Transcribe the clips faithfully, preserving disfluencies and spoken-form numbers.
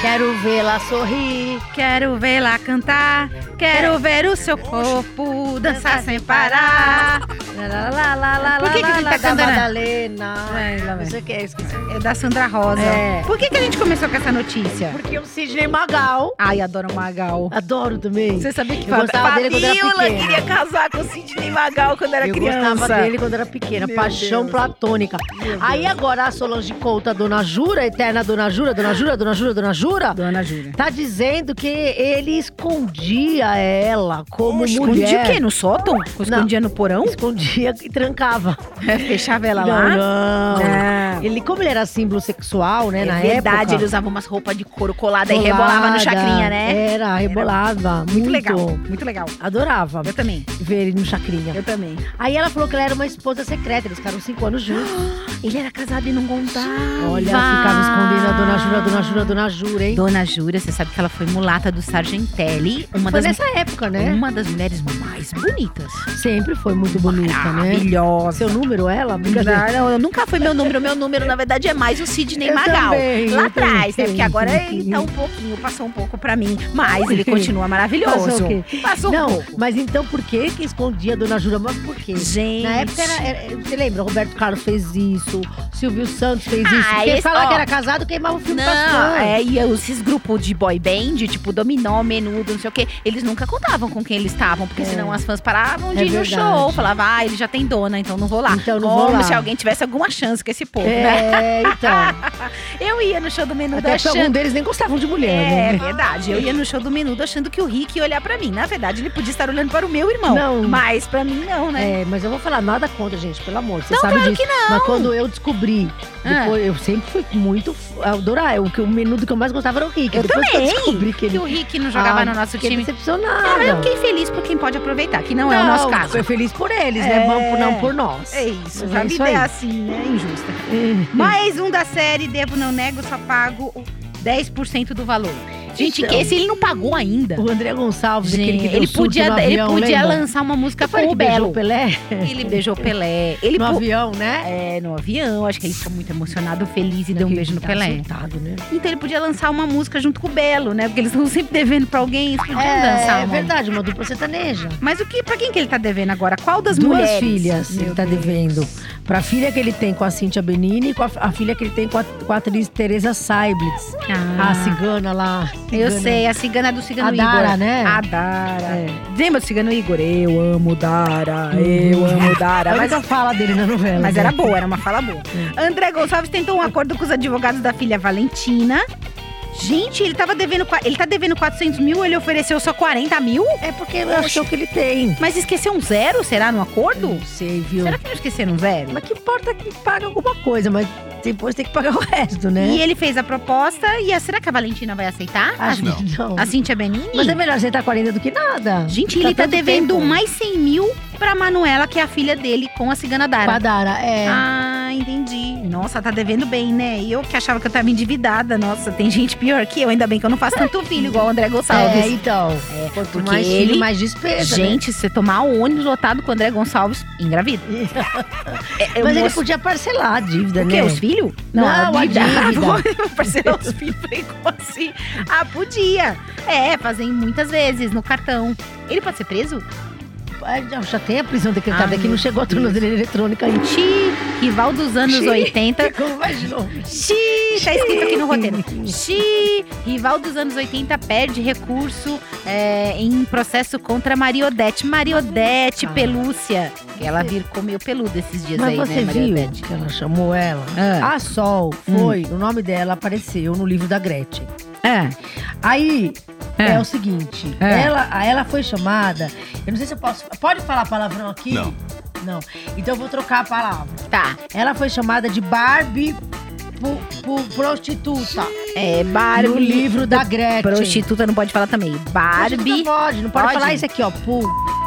Quero vê-la sorrir, quero vê-la cantar, quero ver o seu corpo dançar sem parar. Lá, lá, lá, lá, Por que que lá, ele lá, tá da cantando? Madalena. Ai, lá Não vem. sei o que é, esqueci. É da Sandra Rosa. É. Por que que a gente começou com essa notícia? Porque o Sidney Magal, Ai, adoro o Magal. adoro também. Você sabia que Eu gostava dele quando era Fabiola pequena. queria casar com o Sidney Magal quando era Eu criança. gostava dele quando era pequena, Meu paixão Deus. platônica. Meu Aí Deus. agora a Solange Couto, a Dona Jura, a eterna Dona Jura, Dona Jura, Dona Jura, Dona Jura, Dona Júlia. tá dizendo que ele escondia ela como Escondia mulher. o quê? No sótão? Escondia no porão? Escondia e trancava. Fechava ela não, lá? Não. Não. Ele, como ele era símbolo sexual, né, É na verdade, época. ele usava umas roupas de couro colada e rebolava no chacrinha, né? Era, rebolava. Muito, Muito legal, muito legal. Adorava Eu também, ver ele no chacrinha. eu também. Aí ela falou que ela era uma esposa secreta, eles ficaram cinco anos juntos. Ele era casado e não contava. Olha, ficava escondendo a Dona Jura, Dona Jura, Dona Jura, hein? Dona Júlia, você sabe que ela foi mulata do Sargentelli, uma Foi das, nessa época, né? uma das mulheres mais bonitas. Sempre foi muito bonita, né? Maravilhosa. Seu número, ela? Brincadeira. Não, não, nunca foi meu número. Meu número, na verdade, é mais o Sidney Eu Magal. também, Lá eu atrás, né? também. Porque agora ele tá um pouquinho, passou um pouco pra mim. Mas ele continua maravilhoso. Passou o quê? Passou um Não, pouco. mas então por que que escondia a Dona Jura? Mas por quê? Gente. Na época, era, era- você lembra? Roberto Carlos fez isso, Silvio Santos fez Ah, isso. Quem esse- fala ó. que era casado queimava o filme Não, das é, e esses grupos de boy band, tipo Dominó, Menudo, não sei o quê, eles nunca contavam com quem eles estavam, porque É. senão as fãs paravam de É ir no verdade. show. Falavam, ah, ele já tem dona, então não vou lá. Então não Como vou lá. se alguém tivesse alguma chance com esse povo, né? É, então. Eu ia no show do Menudo Até porque algum achando… deles nem gostavam de mulher, É né? verdade, eu ia no show do Menudo achando que o Rick ia olhar pra mim. Na verdade, ele podia estar olhando para o meu irmão. Não. Mas pra mim não, né? É, mas eu vou falar nada contra, gente, pelo amor. Você Não, sabe claro disso. que não. Mas quando eu descobri, Ah. depois, eu sempre fui muito adorar. O, que- o menudo que eu mais gostava era o Rick. Eu depois que também. eu descobri que Que ele o Rick não jogava Ah, no nosso fiquei time. decepcionada. Ah, mas eu fiquei feliz por quem pode aproveitar, que não, é o nosso caso. Foi feliz por eles, É. né? Não por, não por nós. É isso, Mas a é vida isso é aí. assim, né? Injusta. É. Mais um da série Devo Não Nego, só pago dez por cento do valor. Gente, Então. esse ele não pagou ainda. O André Gonçalves, aquele que Gente, deu ele surto podia, no ele avião, podia lembra? lançar uma música Foi com ele o que beijou Belo. o Pelé? Ele beijou Pelé. Ele No pu- avião, né? É, no avião. Acho que ele ficou muito emocionado, feliz e deu um beijo no Tá Pelé. surtado, né? Então ele podia lançar uma música junto com o Belo, né? Porque eles estão sempre devendo pra alguém, eles podiam dançar. É, uma- verdade, uma dupla sertaneja. Mas o que, pra quem que ele tá devendo agora? Qual das Duas mulheres? filhas Meu ele tá Deus. devendo. Pra filha que ele tem com a Cíntia Benini e com a, a filha que ele tem com a, com a atriz Teresa Seiblitz. Ah, A cigana lá. eu cigana. sei, a cigana do cigano A Igor. Dara, né? A Dara. É. Lembra do cigano Igor? Eu amo Dara, eu amo Dara. É a Mas, única fala dele na novela. mas né? era boa, era uma fala boa. André Gonçalves tentou um acordo com os advogados da filha Valentina. Gente, ele tava devendo, qua- ele tá devendo quatrocentos mil, ele ofereceu só quarenta mil? É porque eu acho que ele tem. Mas esqueceu um zero, será, no acordo? Não sei, viu? Será que não esqueceram um zero? Mas que importa que paga alguma coisa, mas depois tem que pagar o resto, né? E ele fez a proposta, e a- será que a Valentina vai aceitar? Acho a, que não. a Cíntia Benini? Mas é melhor aceitar quarenta do que nada. Gente, ele tá tanto devendo tempo. mais cem mil pra Manuela, que é a filha dele, com a cigana Dara. Padara, é. Ah, entendi. Nossa, tá devendo bem, né? E eu que achava que eu tava endividada. Nossa, tem gente pior que eu. Ainda bem que eu não faço tanto filho igual o André Gonçalves. É, então. É, Quanto porque mais ele… filho, mais despesa, né? Gente, se você tomar o ônibus lotado com o André Gonçalves, engravida. É, eu Mas ele mostro- podia parcelar a dívida, O quê? né? Os filhos? Não, a dívida. Vou parcelar os filhos. Falei, como assim? Ah, podia. É, fazem muitas vezes no cartão. Ele pode ser preso? Ah, já- Já tem a prisão decretada, Ai, é que não meu chegou a tornozeleira eletrônica ainda. Xi, rival dos anos Xi. oitenta. Como mais de novo? Xi, tá escrito aqui no roteiro. Xi, rival dos anos oitenta, perde recurso é, em processo contra Mariodete. Mariodete Ah. Pelúcia. Ela ficou meio peluda esses dias Mas aí, você né, viu Mariodete? que ela chamou ela? Ah. A Sol foi, o nome dela apareceu no livro da Gretchen. É. Aí, É. é, o seguinte, É. ela, ela foi chamada, eu não sei se eu posso, pode falar palavrão aqui? Não. Não, então eu vou trocar a palavra. Tá. Ela foi chamada de Barbie pu- pu- prostituta. É, Barbie. No livro da Gretchen. Prostituta não pode falar também. Prostituta Barbie. pode, não pode, Pode? falar isso aqui, ó, pu.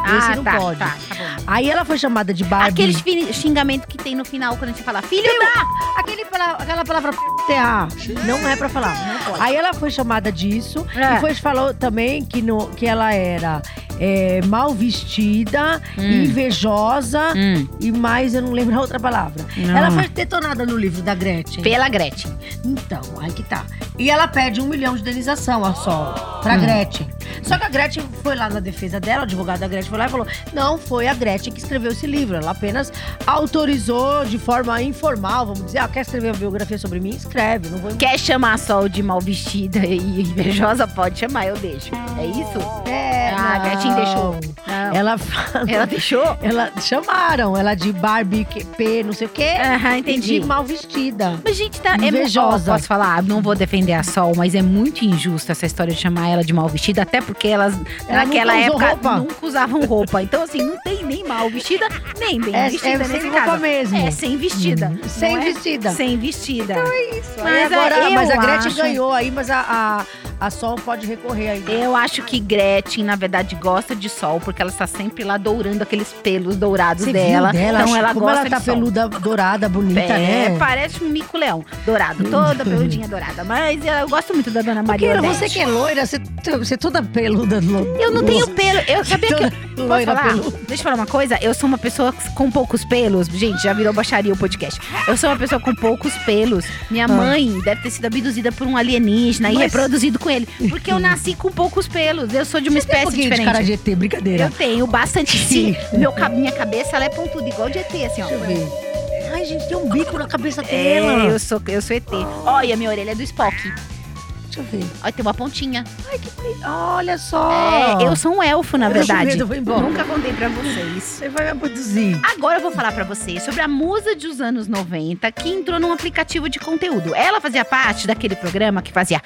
Ah, Esse não tá, pode. tá, tá bom. Aí ela foi chamada de Barbie. Aquele fi- xingamento que tem no final quando a gente fala filho da... Aquele, pala- aquela palavra T A, não é pra falar. Aí ela foi chamada disso É. e foi falou também que, no, que ela era é, mal vestida, Hum. invejosa Hum. e mais, eu não lembro a outra palavra. Não. Ela foi detonada no livro da Gretchen. Pela Gretchen. Então, aí que tá. E ela pede um milhão de indenização a Sol, pra Gretchen. Só que a Gretchen foi lá na defesa dela, o advogado da Gretchen foi lá e falou: não foi a Gretchen que escreveu esse livro. Ela apenas autorizou de forma informal, vamos dizer, ah, quer escrever uma biografia sobre mim? Escreve, não vou. Quer chamar a Sol de mal vestida e invejosa? Pode chamar, eu deixo. É isso? É, Ah, a não. Gretchen deixou. Não. Ela fala. Ela deixou? Ela chamaram ela de Barbie que- P, não sei o quê. Aham, e entendi. de mal vestida. Mas, gente, tá, é Invejosa. ó, posso falar, não vou defender a Sol, mas é muito injusto essa história de chamar ela de mal vestida, até porque elas, Ela naquela nunca usou época, roupa. nunca usavam roupa. Então, assim, não tem nem mal vestida, nem bem É- vestida é nesse sem roupa caso. mesmo. É, sem vestida. Hum, não sem é? vestida. Sem vestida. Aí Mas agora, eu mas a Gretchen acho- ganhou aí, mas a, a, a Sol pode recorrer ainda. Eu acho que Gretchen, na verdade, gosta de sol, porque ela está sempre lá dourando aqueles pelos dourados Você dela. viu dela? Então ela Como gosta ela tá de sol. peluda, dourada, bonita, É, né? parece um mico-leão dourado, toda peludinha dourada. Mas eu gosto muito da Dona Maria Maria, Odete. você que é loira, você, você é toda peluda. lo- Eu não tenho pelo. Eu sabia que. Toda Posso loira falar? peluda. Deixa eu falar uma coisa. Eu sou uma pessoa com poucos pelos. Gente, já virou baixaria o podcast. Eu sou uma pessoa com poucos pelos. Minha mãe deve ter sido abduzida por um alienígena e Mas- reproduzido com ele. Porque eu nasci com poucos pelos. Eu sou de uma Você tem um espécie pouquinho de diferente. cara de E T, brincadeira. Eu tenho bastante. Sim. Meu, ca- minha cabeça ela é pontuda, igual de E T, assim, ó. Deixa eu ver. Ai, gente, tem um bico na cabeça É, dela. eu sou, eu sou E T. Olha, minha orelha é do Spock. Deixa eu ver. Olha, tem uma pontinha. Ai, que bonito. Olha só. É, eu sou um elfo, na Eu tô com verdade. medo, eu vou embora. Nunca contei pra vocês. Você vai me abduzir. Agora eu vou falar pra vocês sobre a musa dos anos noventa que entrou num aplicativo de conteúdo. Ela fazia parte daquele programa que fazia.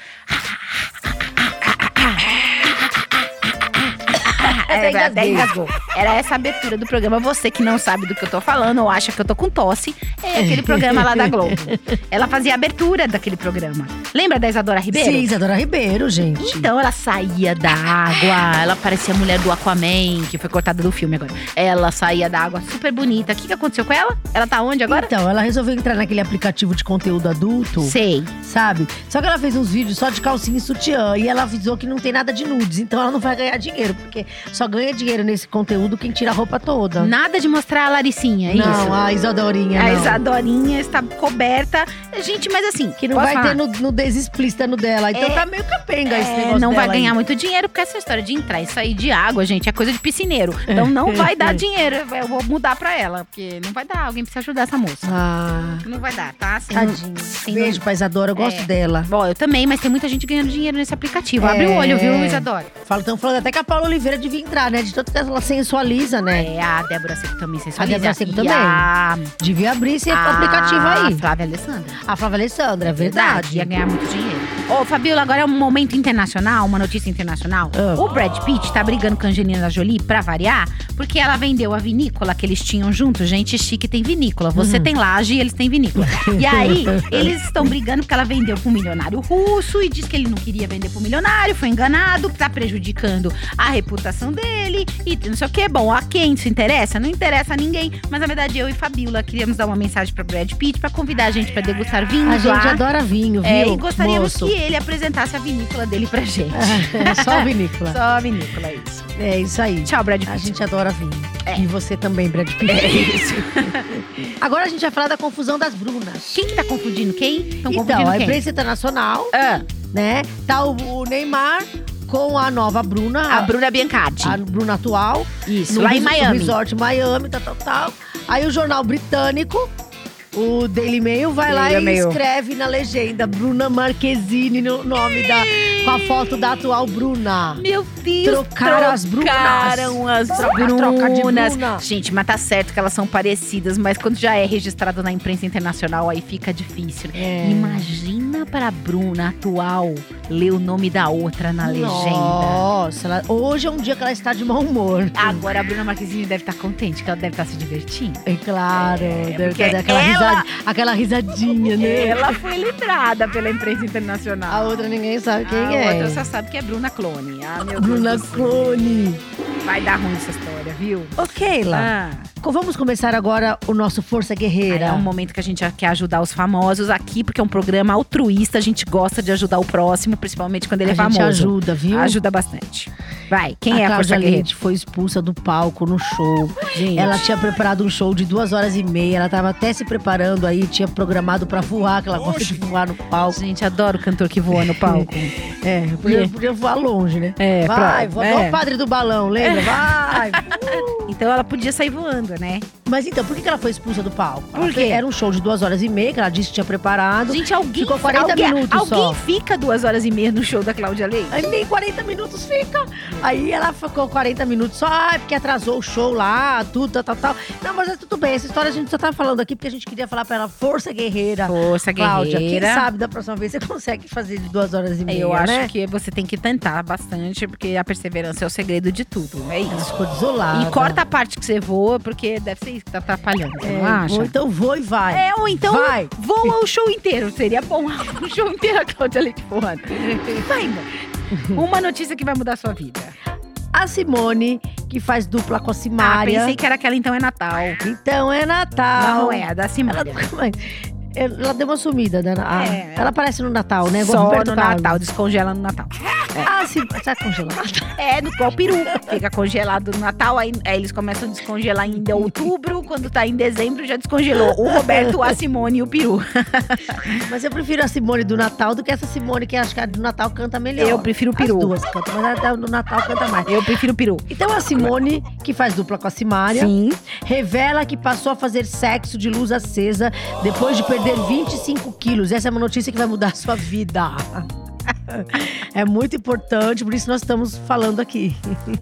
Até Era, até engasguei. engasgou. Era essa a abertura do programa. Você que não sabe do que eu tô falando ou acha que eu tô com tosse, é aquele programa lá da Globo. Ela fazia a abertura daquele programa. Lembra da Isadora Ribeiro? Sim, Isadora Ribeiro, gente. Então ela saía da água, ela parecia a mulher do Aquaman, que foi cortada do filme agora. Ela saía da água super bonita. O que, que aconteceu com ela? Ela tá onde agora? Então, ela resolveu entrar naquele aplicativo de conteúdo adulto, Sei. sabe? Só que ela fez uns vídeos só de calcinha e sutiã. E ela avisou que não tem nada de nudes. Então ela não vai ganhar dinheiro, porque só ganha dinheiro nesse conteúdo quem tira a roupa toda. Nada de mostrar a Laricinha, é não, isso? a Isadorinha, A não. Isadorinha está coberta. Gente, mas assim, Que não posso vai falar? ter no, no desexplícita no dela. Então É, tá meio capenga esse É, negócio não vai dela ganhar aí. muito dinheiro, porque essa história de entrar e sair de água, gente, é coisa de piscineiro. Então não vai dar dinheiro. Eu vou mudar pra ela, porque não vai dar. Alguém precisa ajudar essa moça. Ah, Não vai dar, tá? Assim, tadinha. assim, Beijo pra Isadora, eu gosto É. dela. Bom, eu também, mas tem muita gente ganhando dinheiro nesse aplicativo. Abre É. o olho, viu, Isadora? Estão falando até que a Paula Oliveira devia entrar, né? De tanto que ela sensualiza, né? É, a Débora Seco também sensualiza. A Débora Seco E também. A, Devia abrir esse a aplicativo aí. Flávia Alessandra. A Flávia Alessandra, é verdade. Ia ganhar muito dinheiro. Ô, Fabiola, agora é um momento internacional, uma notícia internacional. Ah. O Brad Pitt tá brigando com a Angelina Jolie, pra variar, porque ela vendeu a vinícola que eles tinham juntos. Gente chique tem vinícola. Você tem laje e eles têm vinícola. E aí, eles estão brigando porque ela vendeu pra um milionário russo e diz que ele não queria vender pro milionário, foi enganado, tá prejudicando a reputação dele e não sei o que. Bom, a quem isso interessa? Não interessa a ninguém. Mas na verdade, eu e Fabiola queríamos dar uma mensagem pra Brad Pitt pra convidar a gente pra degustar vinhos A gente lá. adora vinho, viu, É, e gostaríamos moço? que ele apresentasse a vinícola dele pra gente. É só a vinícola. Só a vinícola, é isso. É isso aí. Tchau, Brad Pitt. A gente adora vinho. É. E você também, Brad Pitt. É isso. Agora a gente vai falar da confusão das Brunas. Quem que tá confundindo quem? Estão Então, confundindo a quem? imprensa internacional, Ah, né? Tá o, o Neymar com a nova Bruna. a Bruna Biancardi. a Bruna atual. Isso, no lá em res- Miami. No resort Miami, tal, tal, tal. Aí o jornal britânico, o Daily Mail, vai lá Daily e Mail. escreve na legenda Bruna Marquezine no nome da… Com a foto da atual Bruna. Meu Deus, Trocaram as Brunas. trocaram as Troca- troca de Brunas. Bruna. Gente, mas tá certo que elas são parecidas, mas quando já é registrado na imprensa internacional, aí fica difícil. É. Imagina pra Bruna atual ler o nome da outra na legenda. Nossa, ela- hoje é um dia que ela está de mau humor. Agora a Bruna Marquezine deve estar contente, que ela deve estar se divertindo. É claro, deve porque ter aquela, ela- risada- aquela risadinha, né? Ela foi lembrada pela imprensa internacional. A outra ninguém sabe quem a é. outra só sabe que é Bruna Clone. Ah, meu Bruna Deus do céu. Clone. Vai dar ruim essa história, viu? Ok, lá. Ah. Vamos começar agora o nosso Força Guerreira. É um momento que a gente quer ajudar os famosos aqui, porque é um programa altruísta. A gente gosta de ajudar o próximo, principalmente quando ele a é famoso. A gente ajuda, viu? Ajuda bastante. Vai, quem a é a Força Cláudia Guerreira? Leite foi expulsa do palco no show. Gente. Ela tinha preparado um show de duas horas e meia. Ela tava até se preparando aí, tinha programado pra voar, que ela gosta de voar no palco. Gente, adoro cantor que voa no palco. É, podia, podia voar longe, né? É, vai, pra, voa é. igual o padre do balão, lembra? Vai! Então ela podia sair voando, né? Mas então, por que ela foi expulsa do palco? Por quê? Era um show de duas horas e meia, que ela disse que tinha preparado. Gente, alguém… Ficou quarenta alguém, minutos alguém só. fica duas horas e meia no show da Cláudia Leite? Aí nem quarenta minutos fica. Aí ela ficou quarenta minutos só, ah, porque atrasou o show lá, tudo, tal, tal, tal. Não, mas é tudo bem. Essa história a gente só tá falando aqui porque a gente queria falar pra ela, Força Guerreira. Força Cláudia, Guerreira. quem sabe da próxima vez você consegue fazer de duas horas e meia, Eu acho né? que você tem que tentar bastante, porque a perseverança é o segredo de tudo. É Ela isso. ficou desolada. E corta a parte que você voa, porque deve ser isso que tá atrapalhando, você É, não acha? Ou então vou e vai. É, ou então Vai. voa o show inteiro. Seria bom o show inteiro a Cláudia Leite voando. Vai, amor. Uma notícia que vai mudar a sua vida. A Simone, que faz dupla com a Ah, Simária. pensei que era aquela Então é Natal. Então é Natal. Não é, a da Ela, Simária. ela deu uma sumida, né? A- É. Ela aparece no Natal, né? Igual Só Roberto no Carlos. Natal, descongela no Natal. Ah, sim. Tá congelado. É, no qual peru. Fica congelado no Natal, aí, aí eles começam a descongelar ainda em outubro. Quando tá em dezembro, já descongelou o Roberto, a Simone e o peru. Mas eu prefiro a Simone do Natal do que essa Simone que acho que a do Natal canta melhor. Eu prefiro o peru. As duas cantam, mas a do Natal canta mais. Eu prefiro o peru. Então a Simone, que faz dupla com a Simária, Sim. revela que passou a fazer sexo de luz acesa depois de perder vinte e cinco quilos. Essa é uma notícia que vai mudar a sua vida. É muito importante, por isso nós estamos falando aqui.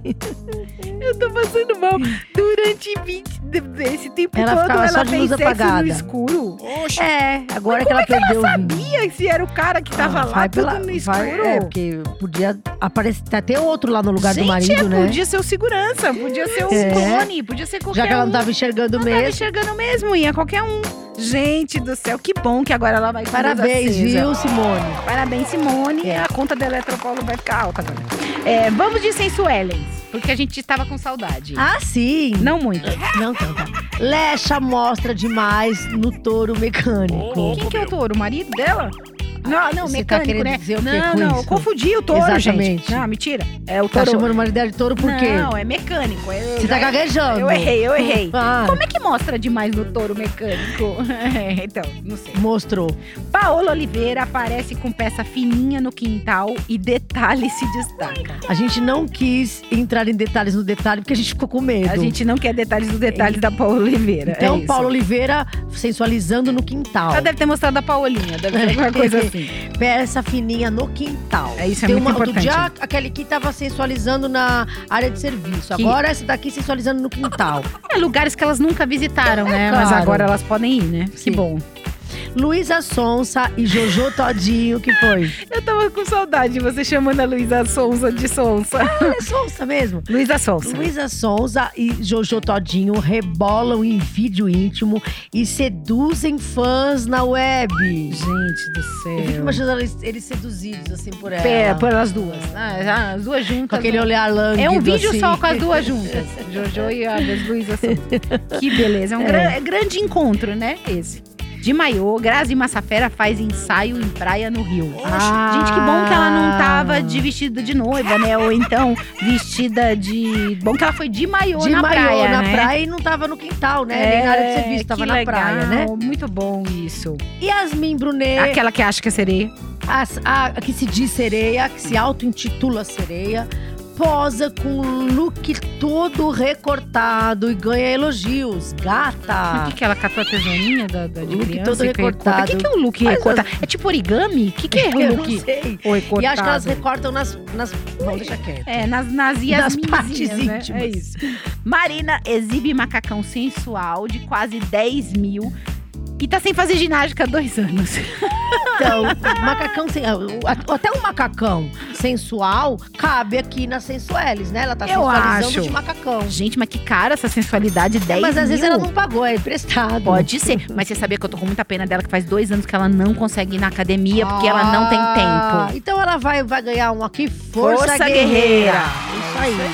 Eu tô passando mal. Durante vinte, esse tempo Ela todo, ficava ela só de fez luz sexo apagada. no escuro. É, agora Mas que ela como é que perdeu ela o vinte. sabia se era o cara que tava Ah, lá, vai tudo pela- no vai- escuro? É, porque podia aparecer até outro lá no lugar Gente, do marido, é, né? podia ser o segurança, podia ser o É. clone, podia ser qualquer Já que ela um. não tava enxergando Não tava mesmo. enxergando mesmo, ia qualquer um. Gente do céu, que bom que agora ela vai com luz Parabéns, acesa. viu, Simone? Parabéns, Simone. É. A conta da Eletropaulo vai ficar alta agora. É, vamos de Sensuelens, porque a gente estava com saudade. Ah, sim. Não muito. Não canta. Lecha mostra demais no touro mecânico. Quem que é o touro? O marido dela? Não, não, Você tá mecânico, querendo né? dizer o quê não, com não, isso? eu confundi o touro, Exatamente. gente. Não, mentira. É o Tá touro. chamando o marido dela de touro por quê? Não, é mecânico. Eu, Você tá gaguejando. Eu errei, eu errei. Ah, Como é que mostra demais no touro mecânico? É, então, não sei. mostrou. Paola Oliveira aparece com peça fininha no quintal e detalhe se destaca. A gente não quis entrar em detalhes no detalhe porque a gente ficou com medo. A gente não quer detalhes dos detalhes da Paola Oliveira. Então, é isso. Paulo Oliveira sensualizando no quintal. Ela deve ter mostrado a Paulinha, deve ser alguma coisa assim. Peça fininha no quintal. É, isso é Tem muito uma, outro importante. dia, aquele aqui tava sensualizando na área de serviço. Que- Agora, essa daqui sensualizando no quintal. É lugares que elas nunca visitaram, né? Mas claro. agora elas podem ir, né? Sim. Que bom. Luísa Sonsa e Jojo Todinho, que foi? Eu tava com saudade de você chamando a Luísa Sonsa de Sonsa. É Sonsa mesmo. Luísa Sonsa. Luísa Sonsa e Jojo Todinho rebolam em vídeo íntimo e seduzem fãs na web. Gente do Eu fico céu. imaginando eles, eles seduzidos, assim, por ela. É, por elas duas. Ah, já, as duas juntas. Com aquele olhar lânguido, É um vídeo assim. só com as duas juntas. Jojo e a das Luísa Sonsa. Que beleza. É um gra- é grande encontro, né? Esse. De maiô, Grazi Massafera faz ensaio em praia no Rio. Ah. Gente, que bom que ela não tava de vestida de noiva, né? Ou então vestida de… Bom que ela foi de maiô De na maiô praia, na né? praia e não tava no quintal, né? Nem na área de serviço, tava que na legal. praia, né? Muito bom isso. Yasmin Brunet, Aquela que acha que é sereia. as- a, a que se diz sereia, que se auto-intitula sereia, posa com um look todo recortado e ganha elogios. Mas Gata! o que, que ela catou a tesourinha da, da de Look criança? todo e recortado. recorta? O que, que é o look Mas recortado? É tipo origami? O que, que é o Eu look não sei. recortado? E acho que elas recortam nas… nas bom, deixa quieto. É, nas, nas Yasminzinhas, partes né? íntimas. É isso. Marina exibe macacão sensual de quase dez mil e tá sem fazer ginástica há dois anos. Então, macacão… Sem, até um macacão sensual cabe aqui nas sensueles, né? Ela tá Eu sensualizando acho. de macacão. Gente, mas que cara essa sensualidade, dez Mas às mil. vezes ela não pagou, é emprestado. Pode ser, mas você sabia que eu tô com muita pena dela, que faz dois anos que ela não consegue ir na academia porque ela não tem Ah, tempo. Então ela vai, vai ganhar um aqui, Força, Força Guerreira. Guerreira. Isso aí.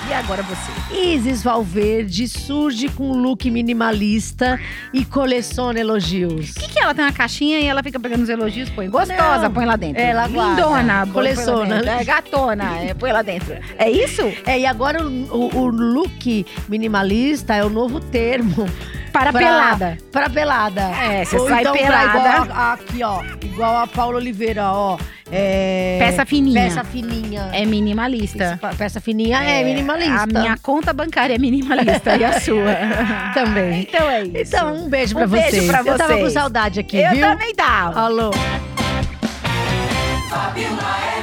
E agora você. Isis Valverde surge com um look minimalista e coleciona elogios. O que, que ela tem uma caixinha e ela fica pegando os elogios, põe gostosa, Não, põe lá dentro. ela guarda, lindona, coleciona. É gatona, é, põe lá dentro. É isso? É, e agora o, o, o look minimalista é o novo termo. Para pra, pelada. Pra pelada. É, você Ou sai então pra pelada. igual a, aqui, ó. Igual a Paula Oliveira, ó. É, Peça fininha. Peça fininha. É minimalista. Isso, peça fininha é, é minimalista. A minha conta bancária é minimalista e a sua também. Então é isso. Então, um beijo pra um vocês. beijo pra Eu tava vocês. com saudade aqui, Eu viu? também tava. Alô. Fabiola